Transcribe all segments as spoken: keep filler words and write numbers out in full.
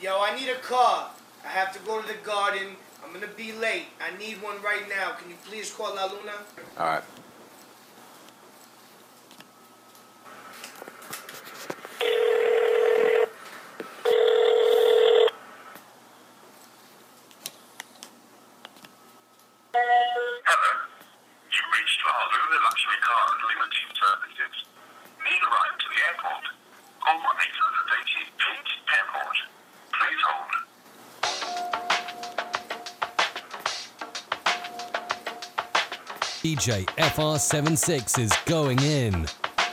Yo, I need a car. I have to go to the garden. I'm gonna be late. I need one right now. Can you please call La Luna? All right. D J F R seventy-six is going in.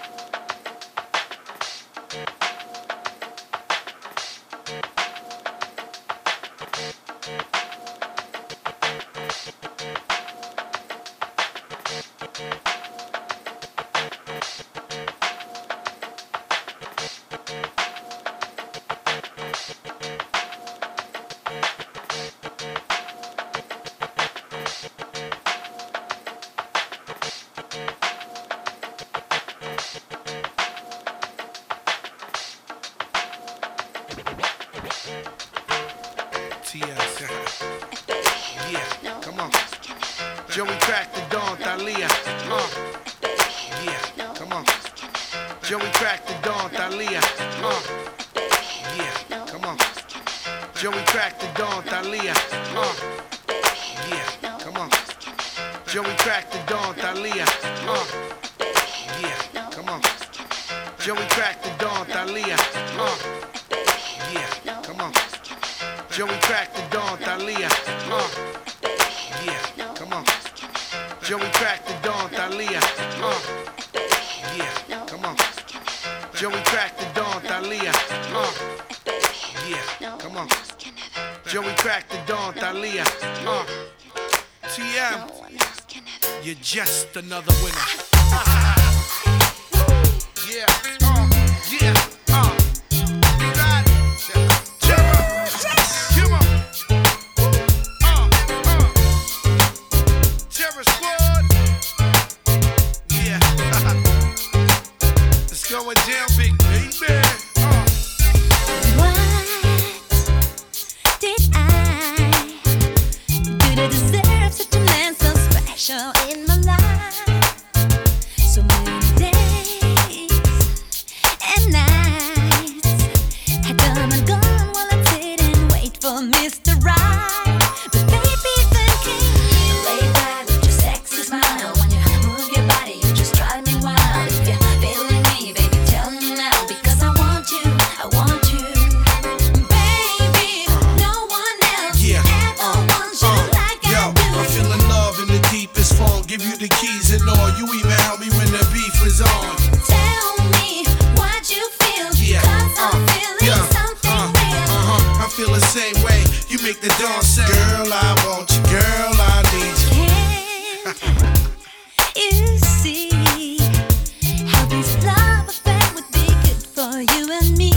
T S. Yeah, come on. Joey Crack the Dawn, Thalia. Uh. Yeah, come on. Joey Crack the Dawn, Thalia. Uh. Yeah, come on. Joey Crack the Dawn, Thalia. Uh. Yeah, come on. Joey Crack the Dawn, Thalia. Uh. Yeah, come on. Joey Crack the Dawn, Thalia. Uh. Yeah, come on. Joey Crack the Dawn, Thalia. Uh. Yeah, come on. Joey Crack the Dawn, Thalia. Uh. Yeah, come on. Joey Crack the Dawn, Thalia. Uh. Yeah, come on. Joey Crack the Dawn, Thalia. Uh. T M, you're just another winner. Yeah, uh, yeah, uh. Going down, big baby. Uh. What did I do to deserve such a man so special in my life? So many days and nights had come and gone while I sit and wait for Mister Right. But baby, then came you. Lay back with your sexy smile. When you move your body, you just drive me wild. If you're feeling me, baby, tell me now, because I want you, I want you. Baby, no one else Yeah. ever Uh, wants you uh, like yo, I do. I'm feeling love in the deepest form. Give you the keys and all. You even help me when the beef is on. Tell me what you feel, Yeah. cause I'm Uh, feeling yeah. something Uh, real. uh-huh. I feel the same way. You make the dawn say, girl, I want you. Girl, I need you. Can't you see how this love affair would be good for you and me?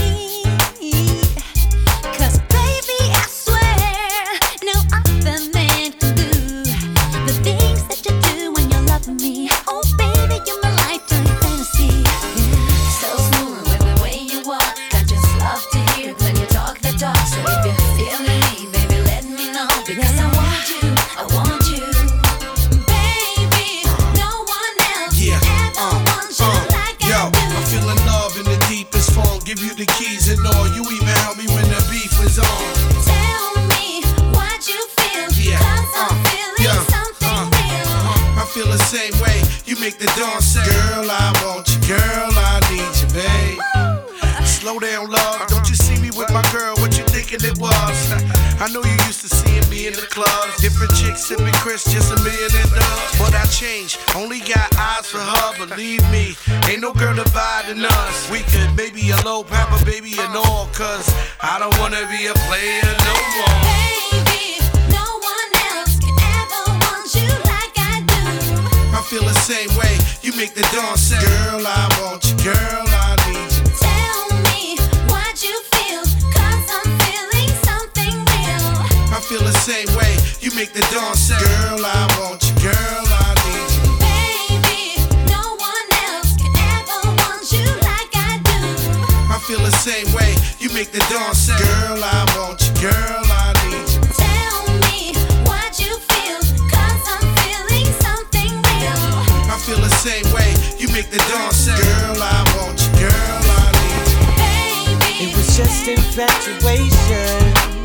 Cause baby, I swear no other man can do the things that you do when you're loving me. Oh baby, you're my lifetime fantasy. So smooth with the way you walk, I just love to hear it when you talk the talk. So if you're feeling me, baby, let me know, because I want you, I want you. Baby, no one else Yeah. ever Uh, wants you uh, like yo, I do. I'm feeling love in the deepest form. Give you the keys and all. You even help me when the beef is on. Tell me what you feel, Yeah. cause I'm Uh, feeling yeah. something Uh, real. uh-huh. I feel the same way. You make the dawn say, girl, I want you. Girl, I need you, babe. Slow down, love. Don't you see me with my girl? What you thinking it was? I know you used to seeing me in the clubs. Different chicks sipping Chris, just a million and dubs. But I changed. Only got eyes for her. Believe me, ain't no girl dividing us. We could maybe a low papa, baby, and all. Cause I don't wanna be a player no more. Baby, no one else can ever want you like I do. I feel the same way. You make the dawn say, girl, I want you. Girl, I need you. Tell me what you feel, cause I'm feeling something real. I feel the same way. You make the dawn say, girl, I want you. Girl, I need you. Baby, no one else can ever want you like I do. I feel the same way. way. You make the dawn say, girl, I want you, girl, I need you. Tell me what you feel, cause I'm feeling something real. I feel the same way. You make the dawn say, girl, I want you, girl, I need you. Baby, It was just infatuation.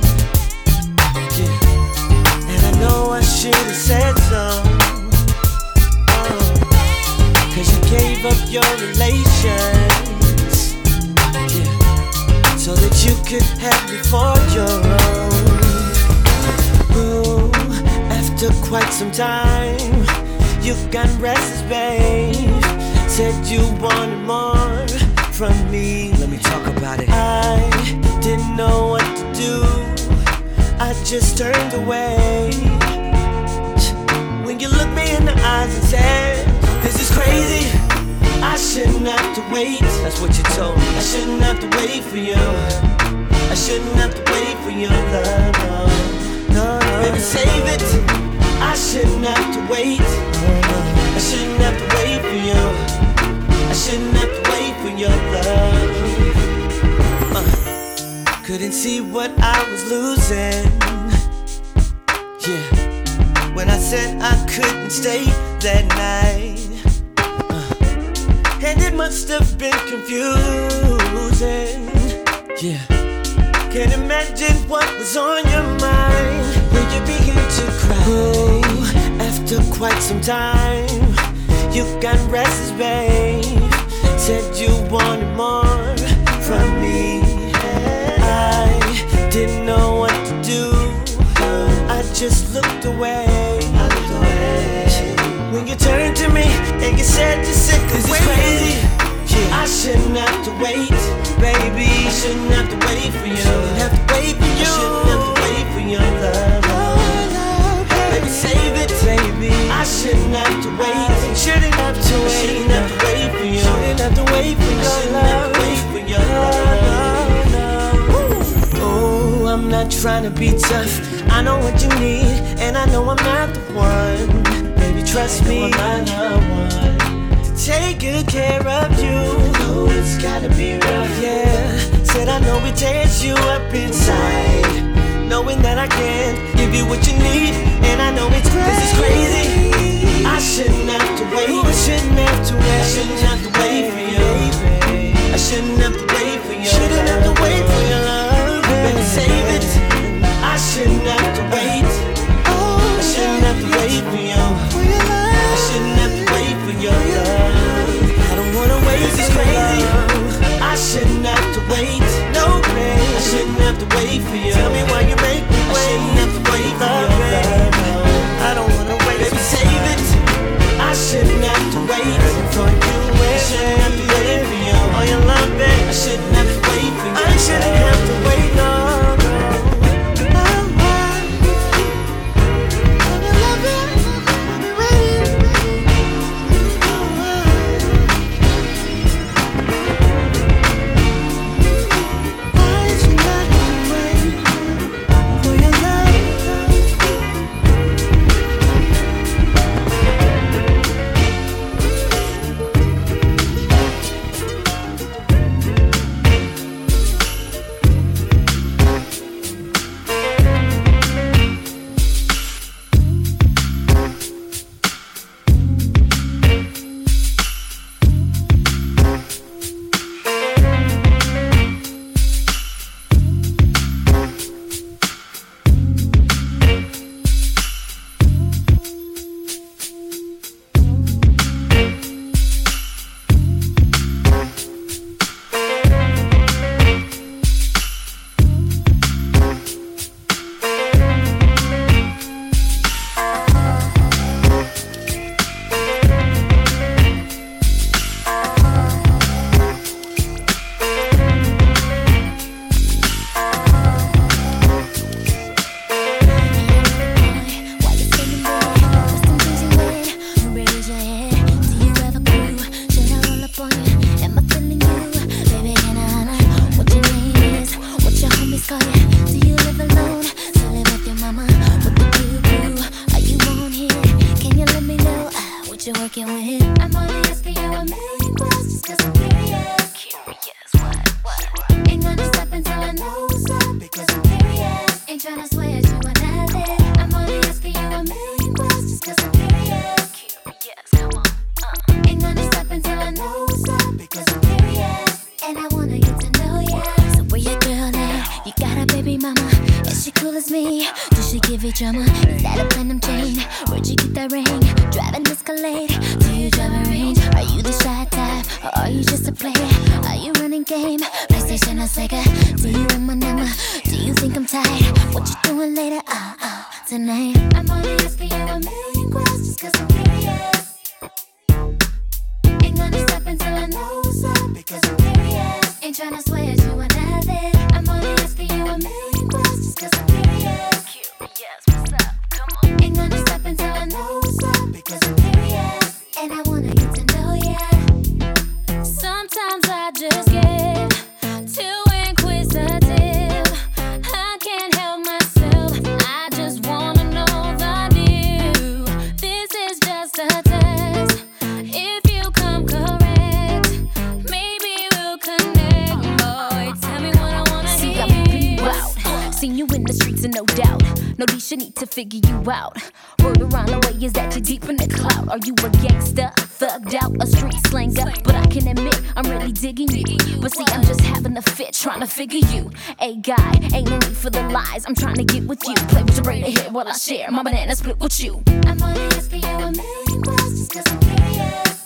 Yeah. And I know I should have said so. Oh. Cause you gave up your relations. Yeah. So that you could have me for your own. Ooh, after quite some time, you got restless, babe. Said you wanted more from me. Let me talk about it. I didn't know what to do. I just turned away. When you looked me in the eyes and said, this is crazy, I shouldn't have to wait. That's what you told me. I shouldn't have to wait for you. I shouldn't have to wait for your love. No, no, no. Baby, save it. I shouldn't have to wait. I shouldn't have to wait for you. I shouldn't have to wait for your love. Uh, couldn't see what I was losing. Yeah, when I said I couldn't stay that night. Uh, and it must have been confusing. Yeah, can't imagine what was on your mind when you began to cry. Ooh, after quite some time, you got restless, babe. Said you wanted more from me. I didn't know what to do. I just looked away. I looked away. When you turned to me and you said you're sick of waiting. This is crazy. Yeah. I shouldn't have to wait, baby. I shouldn't have to wait for you. Shouldn't have to wait for you. I shouldn't have to wait for your love. Baby, save it, baby. I shouldn't have to wait. Shouldn't have to wait. Shouldn't have to wait for you. Shouldn't have to wait for your love. Wait for your love. Oh, I'm not trying to be tough. I know what you need, and I know I'm not the one. Baby, trust me, I'm not the one. Take good care of you. Oh, it's gotta be rough. Yeah, said I know it tears you up inside, knowing that I can't give you what you need, and I know it's crazy. This is crazy. I shouldn't have to wait. I shouldn't have to wait. I shouldn't have to wait for you. I shouldn't have to wait for you. Shouldn't have to wait for your love. Baby, save it. I shouldn't have to wait. I shouldn't have to wait for you. I shouldn't have to wait for your love. I don't wanna wait. This is crazy. I shouldn't have to wait. No, babe. I shouldn't have to wait for you. Tell me why you make me wait. I shouldn't have to wait for your love. I don't wanna wait. Baby, save it. I shouldn't have to wait for you. I shouldn't have to wait for you. Oh, your love, babe. I shouldn't have to wait for you. I shouldn't have to wait, no, no. Working with. I'm only asking you a million questions 'cause I'm curious. Curious, what, what? Ain't gonna it's me. Does she give you drama? Is that a platinum chain? Where'd you get that ring? Driving Escalade. Do you drive a range? Are you the shy type? Or are you just a player? Are you running game? PlayStation or Sega? Do you want my number? Do you think I'm tired? What you doing later? Uh, uh, tonight. I'm only asking you a million questions cause I'm curious. Ain't gonna stop until I know what's up because I'm curious. Ain't tryna switch you or nothing. I'm only asking you a million questions cause I'm curious. Curious, what's up? Come on. Ain't gonna stop until I know what's up because I'm curious. And I wanna get to know ya. Sometimes I just get too inquisitive. I can't help myself. I just wanna know the deal. This is just a test. If you come correct, maybe we'll connect. Boy, tell me what I wanna See, hear. See, I'm peeping you out. Seen you in the streets and no doubt. No Nisha need to figure you out. Word around the way is that you're deep in the cloud. Are you a gangster, thugged out, a street slanger? But I can admit, I'm really digging you. But see, I'm just having a fit, trying to figure you. Hey guy, ain't no need for the lies. I'm trying to get with you. Play with your brain to hear what I share. My banana split with you. I'm only asking you a million questions cause I'm curious.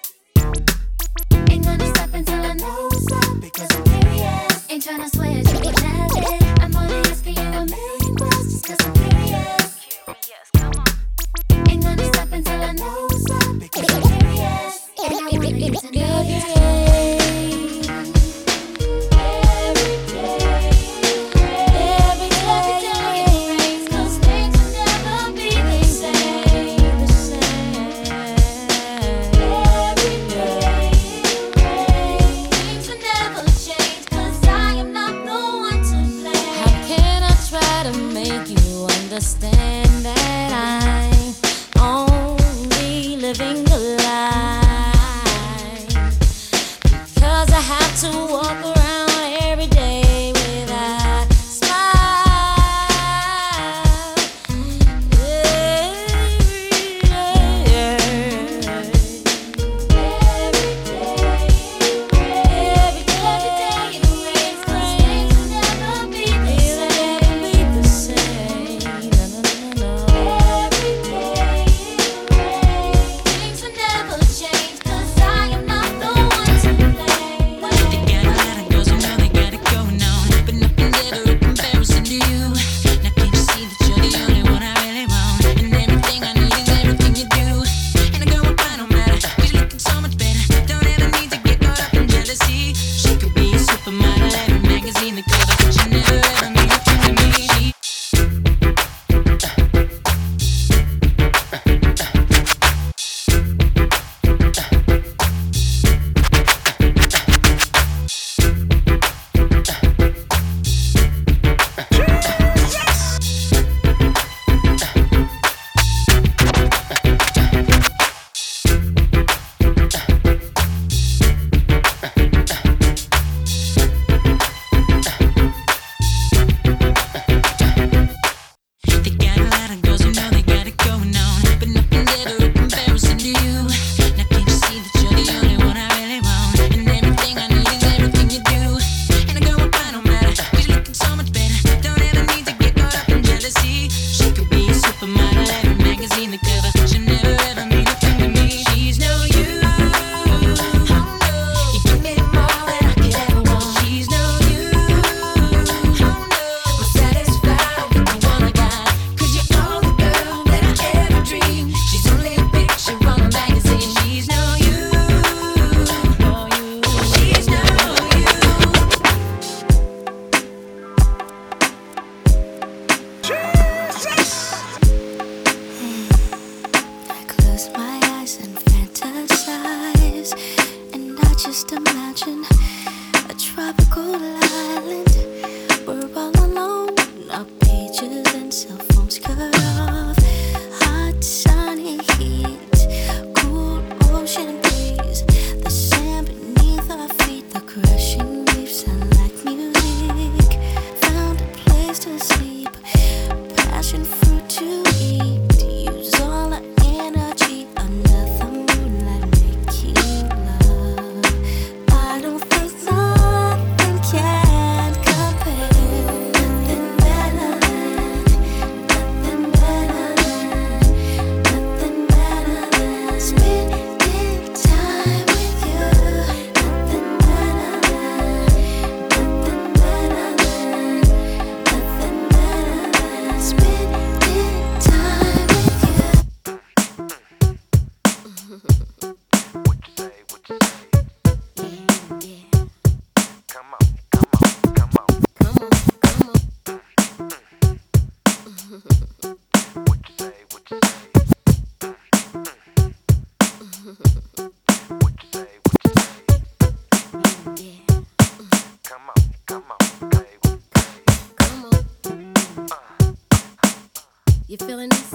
Ain't gonna stop until I know what's up because I'm curious. Ain't tryna switch you with nothing. I'm only asking you a million questions cause I'm curious. Curious, come on. Ain't gonna stop until I know what's up because I'm curious. And I wanna get to know you. Understand that I'm only living a lie because I have to walk around every day with a smile. Every day, every day it rains, things will never be the same. You feeling this?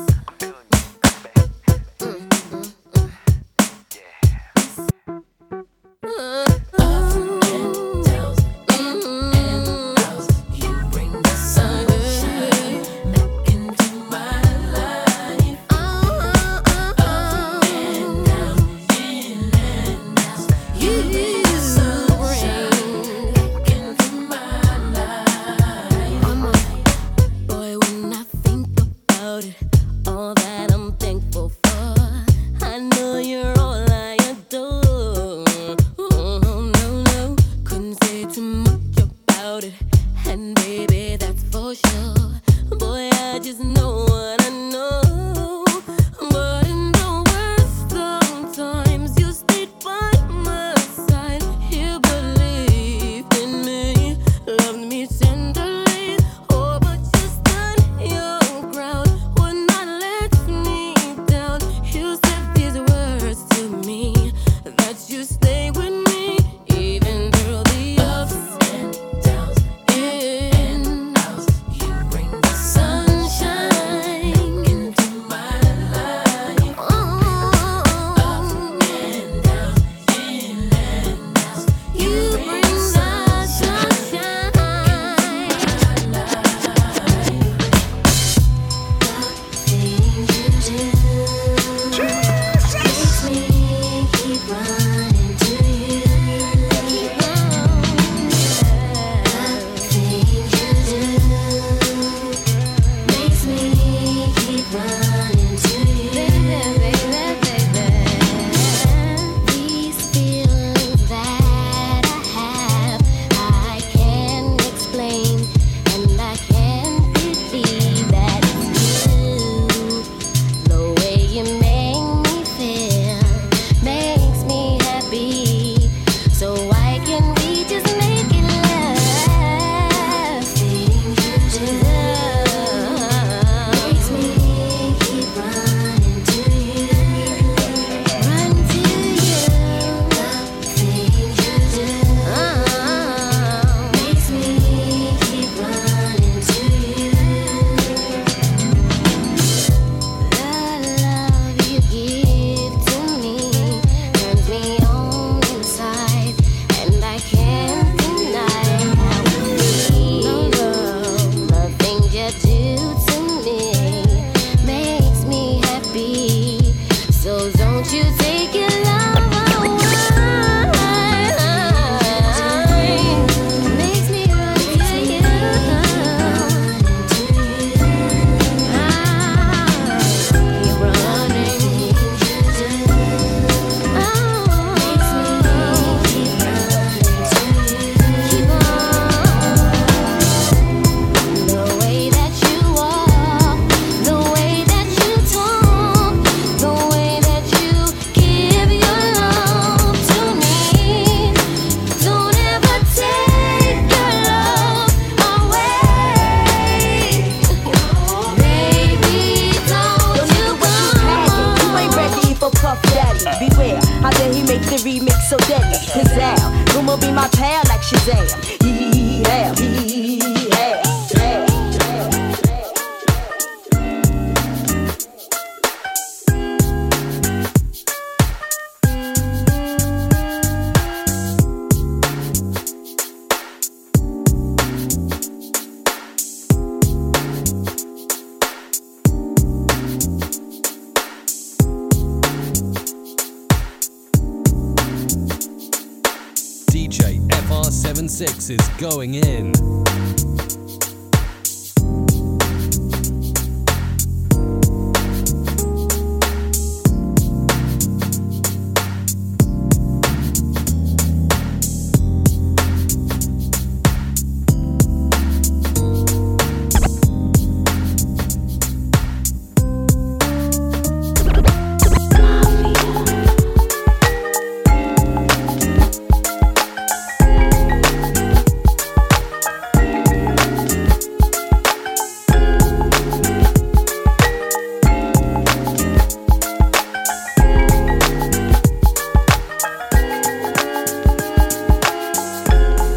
D J F R seventy-six is going in.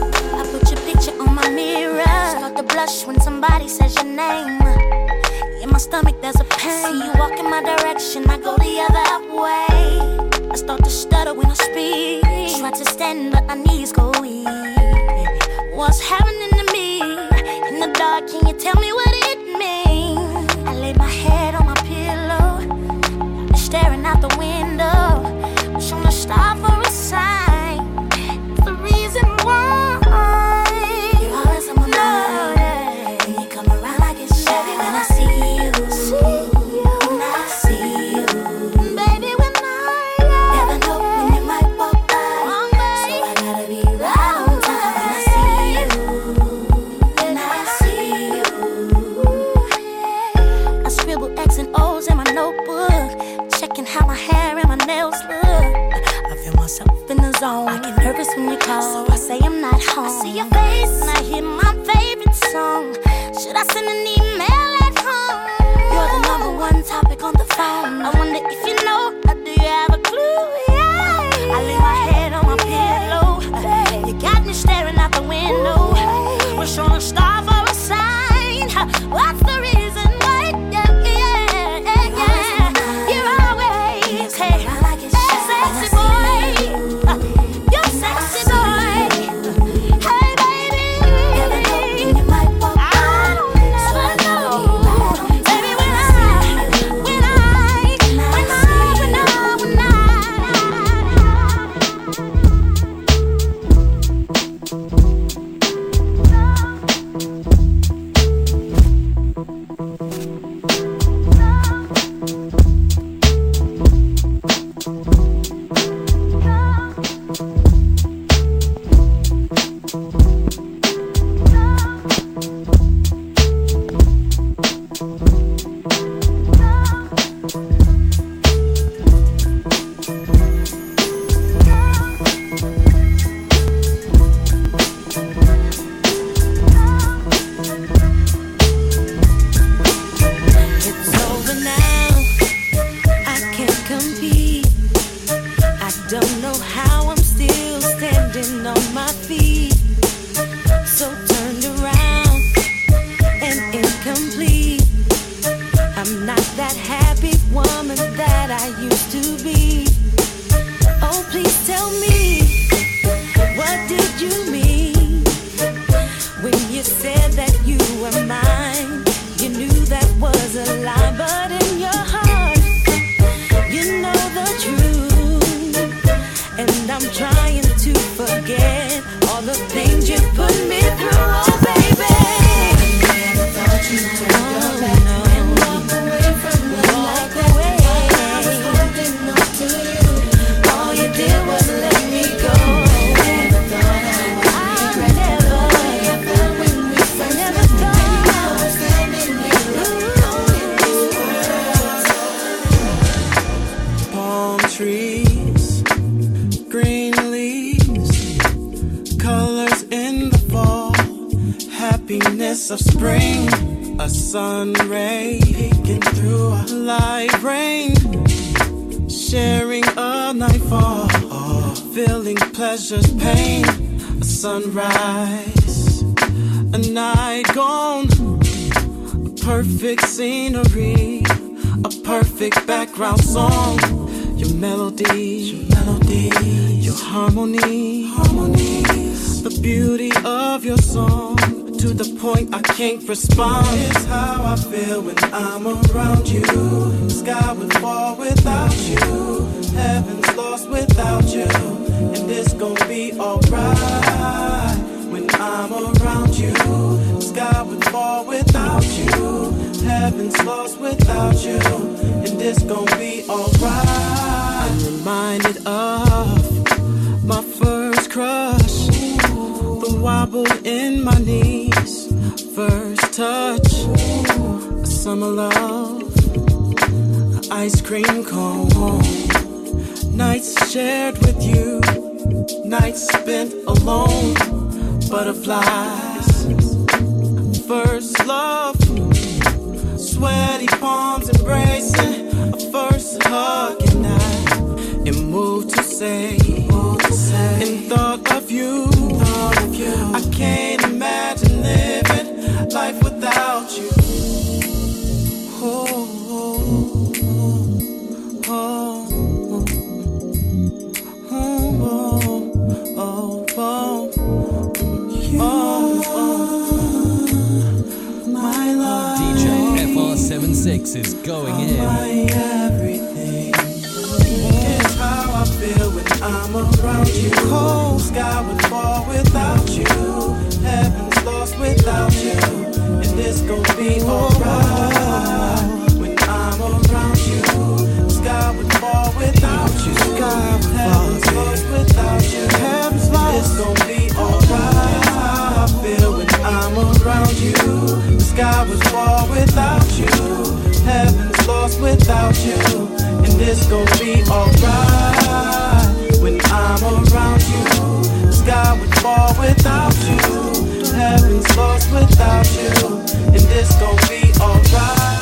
When somebody says your name, you're my stomach, there's a pain. See you walk in my direction, I go the other way. I start to stutter when I speak. Try to stand, but my knees go weak. What's happening to me? In the dark, can you tell me what it means? I lay my head on my pillow, staring out the window, wishing to stop for a sign. It's the reason why you're always on my mind. When you come around, I get shy. Baby, when I see you, see you, when I see you, baby, when I never know when you might walk by, so I gotta be right on time. When I see you, when I see you, I scribble X and O's in my notebook, checking how my hair and my nails look. I feel myself in the zone. I get nervous when you call, so I say I'm not home. I see your face and I hear my favorite song. Should I send an email at home? You're the number one topic on the phone. I wonder if you know, or do you have a clue? Yeah. I lay my head on my pillow. You got me staring out the window. We're showing a star for a sign. What's the reason why? Yeah, yeah, yeah, yeah. You're always, hey, hey, sexy boy. You're sexy boy. Hey, baby. I don't never know. Baby, when I, when I, when I, when I, when it's over now. I can't compete. I don't know how I'm still standing on my feet. So turned around and incomplete. I'm not that happy woman that I used to be. Oh, please tell me, what did you mean when you said that you were mine? You knew that was a lie, but in your heart, you know the truth. And I'm trying to forget all the things you put me through, oh baby. I never thought you'd turn your back and walk away from me like that. I was holding on to you. All you did was let me go. I never thought I would regret the way I felt when we first met. Baby, I was standing here alone in this world. Palm trees, green leaves, colors in the fall, happiness of spring, a sun ray peeking through a light rain, sharing a nightfall, feeling pleasure's pain, a sunrise, a night gone, a perfect scenery, a perfect background song. Your melody, your melody, your harmony, harmonies. The beauty of your song, to the point I can't respond. It's how I feel when I'm around you. The sky would fall without you. Heaven's lost without you. And it's gonna be alright when I'm around you. The sky would fall without you. Heaven's lost without you. And it's gonna be alright. I'm reminded of my first crush, the wobble in my knees, first touch, a summer love, an ice cream cone, nights shared with you, nights spent alone, butterflies, first love, sweaty palms embracing, a first hug, and I am moved to say, in thought of you, I can't imagine living life without you. Oh, seventy-six is going in. My everything is how I feel when I'm around you. Cold sky would fall without you. Heaven's lost without you. And this gon' be alright when I'm around you. Sky would fall without you. Sky would Heaven's fall lost without you. Heaven's lost. This gon' be alright. How I feel when I'm around you. The sky would fall without you. Heaven's lost without you. And this gon' be alright when I'm around you. The sky would fall without you. Heaven's lost without you. And this gon' be alright.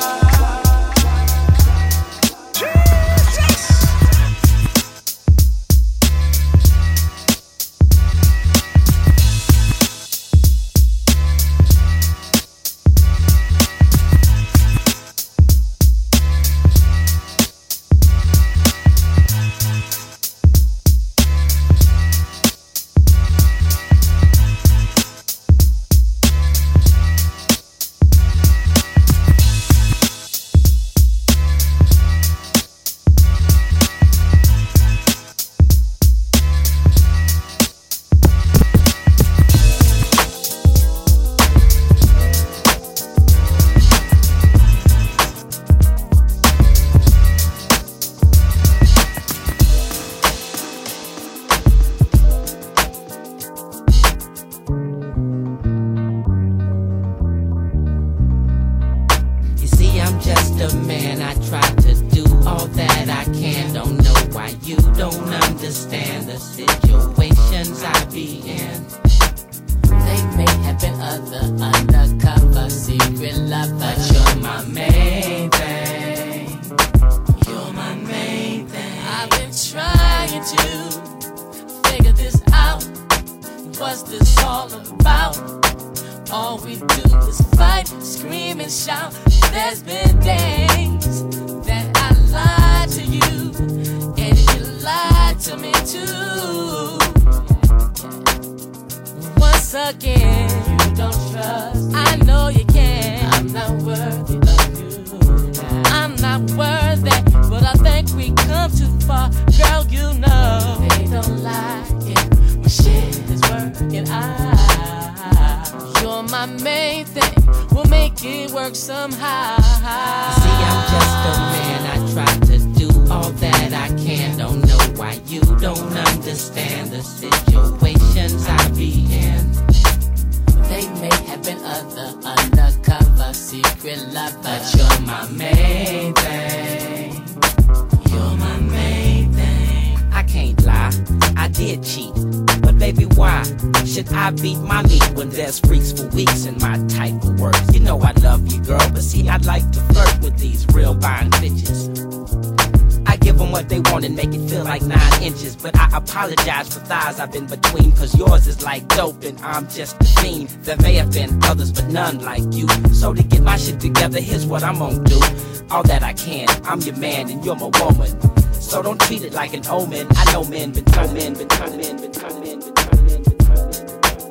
I've been between, cause yours is like dope and I'm just a fiend. There may have been others, but none like you. So to get my shit together, here's what I'm gonna do. All that I can, I'm your man and you're my woman. So don't treat it like an omen. I know men been turning men, been turning men, been turning men, been turning men, been turning men, been turning men.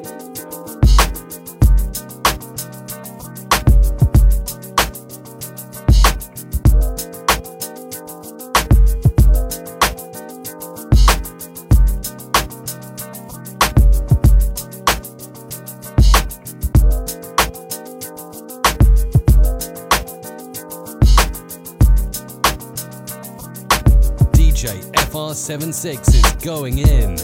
D J F R seventy-six is going in.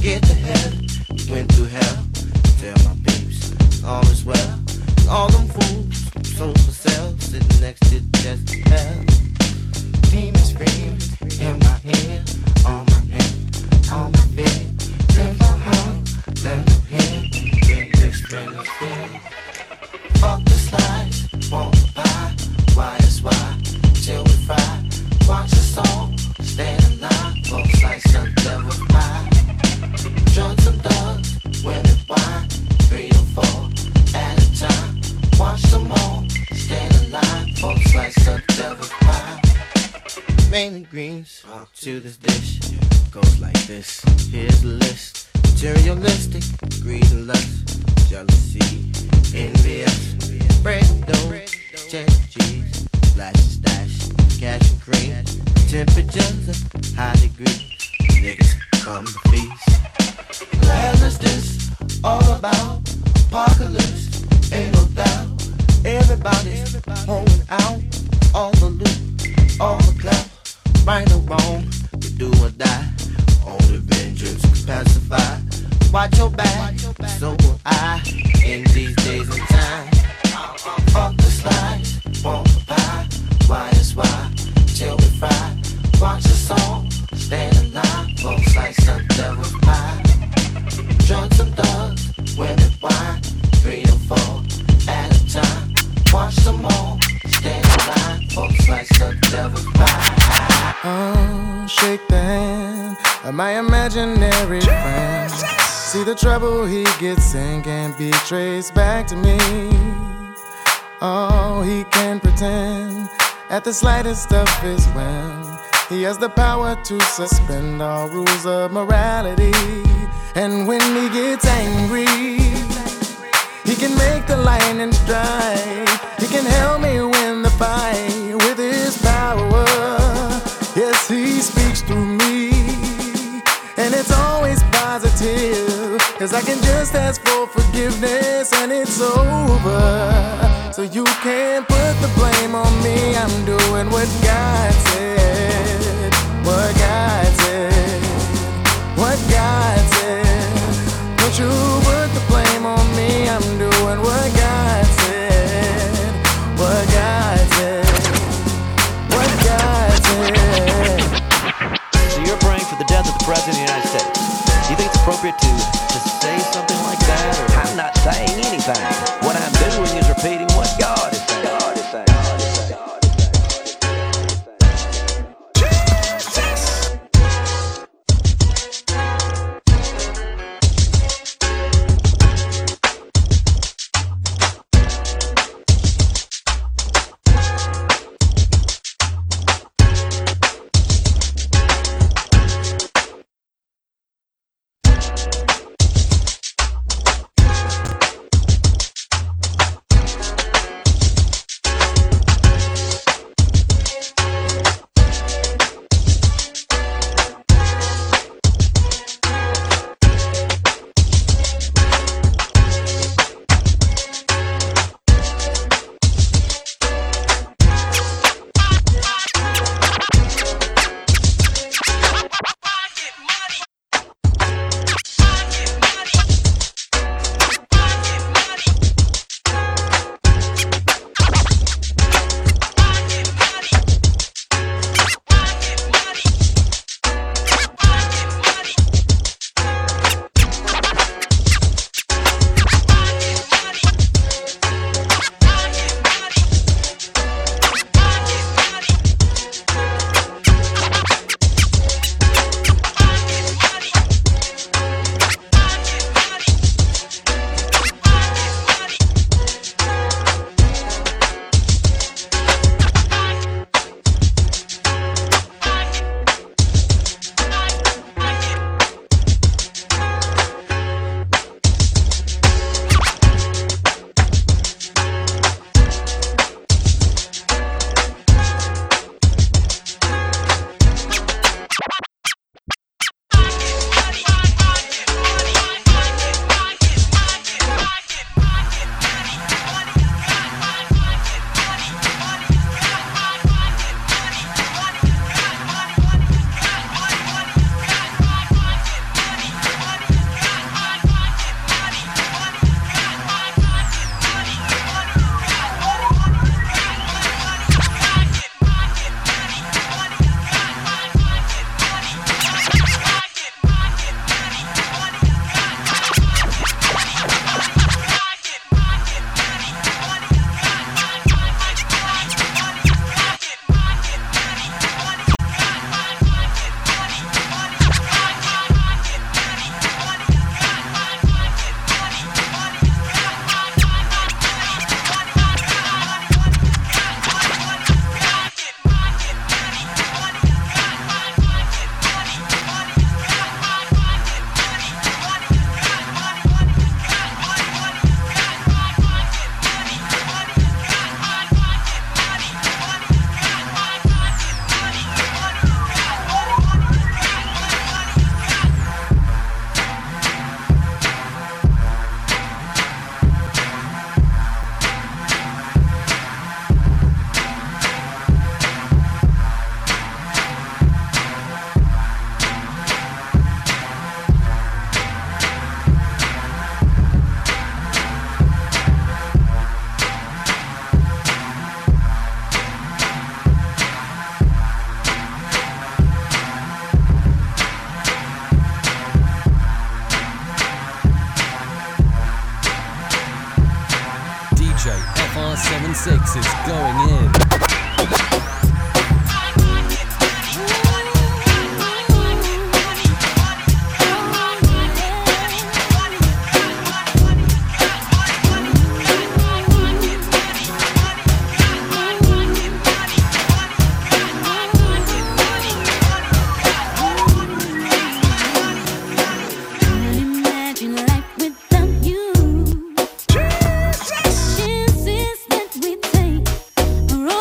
get to heaven, we went through hell. Tell my peeps, all is well. All them fools sold for sale, sitting next to just hell. Demons scream in my head, on my head, on my bed. If I hung, let them hear, get this benefit. Fuck the slides, won't buy, why is why, till we fry. Watch the song, stand alive, both slice of devil's pie. Drugs and thugs, women wine, three or four at a time. Watch them all, stand alive, both slice of devil's pie. Mainly greens, to this dish, goes like this, here's the list. Materialistic, greed and lust, jealousy, envious, bread and dough, cheddar cheese, flash and stash, cash and cream, temperatures of high degree, niggas come to feast. Hell is this all about? Apocalypse, ain't no doubt. Everybody's holding out, all the loot, all the clout, right or wrong, you do or die. Only vengeance can pacify. Watch your back, so will I. In these days and time, fuck the slides, won't pie. Why is why, till we fry. Watch the song, stand alive, both slice of devil's pie. Drugs and thugs, women wine, three or four at a time. Watch them all, stand alive, both slice of devil's pie. Oh, shake the hand of my imaginary friend. See the trouble he gets in can't be traced back to me. Oh, he can pretend at the slightest of his whim. He has the power to suspend all rules of morality. And when he gets angry, he can make the lightning strike. He can help me win the fight with his power. Yes, he speaks through me, and it's always positive, 'cause I can just ask for forgiveness and it's over. So you can't put the blame on me, I'm doing what God said. What God said. What God said. Don't you put the blame on me, I'm doing what God said. What God said. What God said. So you're praying for the death of the President of the United States. Do you think it's appropriate to, to say something like that? Or? I'm not saying anything. What I'm doing is repeating what God is saying. God is saying. God is saying. seventy-six is going in. Imagine life without you. Chances that we take are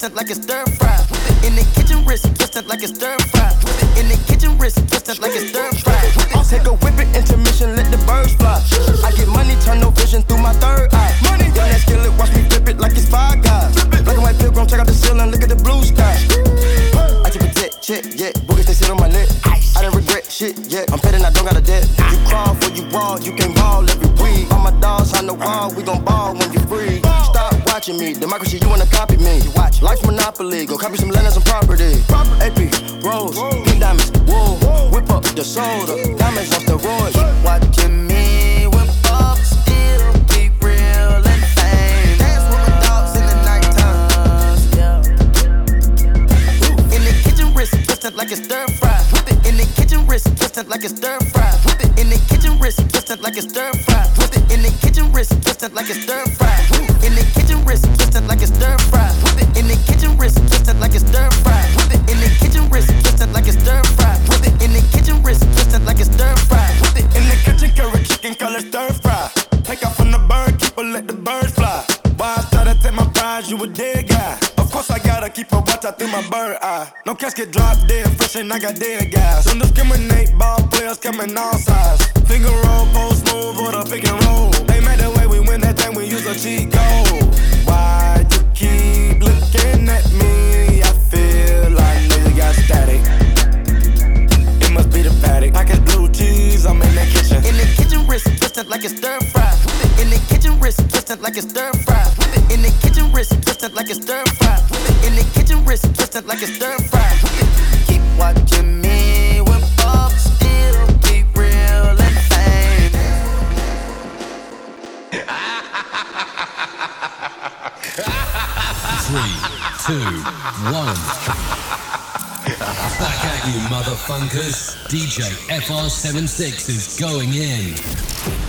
instant like it's stir fry. In the kitchen, wrist instant like it's stir fry. In the kitchen, wrist instant like it's stir fry. I'll take a whip it, intermission, let the birds fly. I get money, turn no vision through my third eye. Money, yeah, that skillet, watch me flip it like it's Five Guys. Black and white pilgrim, check out the ceiling, look at the blue sky. I keep a jet, check, yeah, boogers they sit on my neck. I don't regret shit, yeah, I'm petting, I don't got a debt. You crawl for you ball, you can ball every week. All my dogs on the wall, we gon' ball when you free. Stop watching me, democracy, you wanna copy me. Life's monopoly, go copy some land and some property. A P, Rose, pink diamonds, wool. Whip up the soda, diamonds off the road. Keep watching me, whip up, still keep real and fame. Dance with my dogs in the nighttime. In the kitchen, wrist instant like it's stir fry. In the kitchen, wrist instant like it's stir fry. In the kitchen, wrist instant like it's stir fry. In the kitchen, wrist instant like it's stir fry. In the kitchen, wrist instant like it's stir fry. In the kitchen, wrist instant like it's stir fry. In the kitchen, wrist instant like it's stir fry. In the kitchen, wrist instant like it's stir fry. In the kitchen, curry chicken color stir fry. Take off from the bird, keep her, let the birds fly. Why I try to take my prize, you a dead guy. Of course I gotta keep a watch out through my bird eye. No casket drop dead, fresh and I got dead guys. Don't discriminate, ball players coming all sides. Finger roll, post move, or the pick and roll. They made the way we win that thing, we use a cheat code. Why you keep looking at me? I feel like nigga got static. It must be the paddock. Package blue cheese, I'm in the kitchen. In the kitchen, wrist instant like it's stir fry. In the kitchen, wrist instant like it's stir fry. In the kitchen, wrist instant like it's stir fry. In the kitchen, wrist instant like it's stir fry. Keep watching me whip up, still keep real and fame. Three, two, one. Back at you, motherfuckers. D J F R seventy-six is going in.